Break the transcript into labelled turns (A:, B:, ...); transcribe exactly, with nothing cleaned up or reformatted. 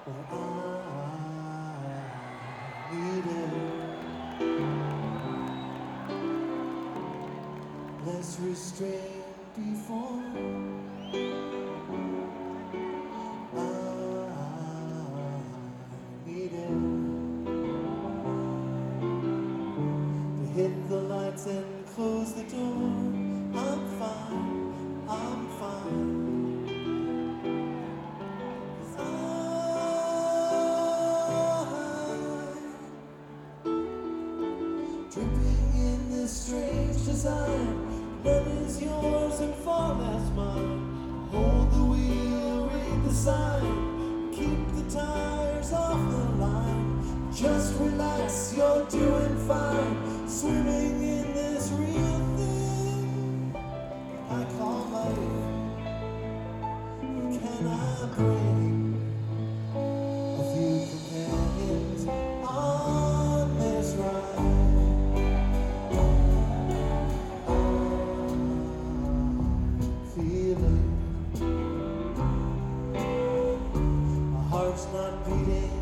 A: Well, I needed less restraint before. I needed to hit the lights and close the door. I'm fine, I'm fine. 'Cause I'm dripping in this strange design. Love is yours and fall as mine. Hold the wheel, read the sign. Keep the tires off the line. Just relax, you're doing fine. Swimming in this real thing I call life. Can I bring a few companions on this ride? Feeling my heart's not beating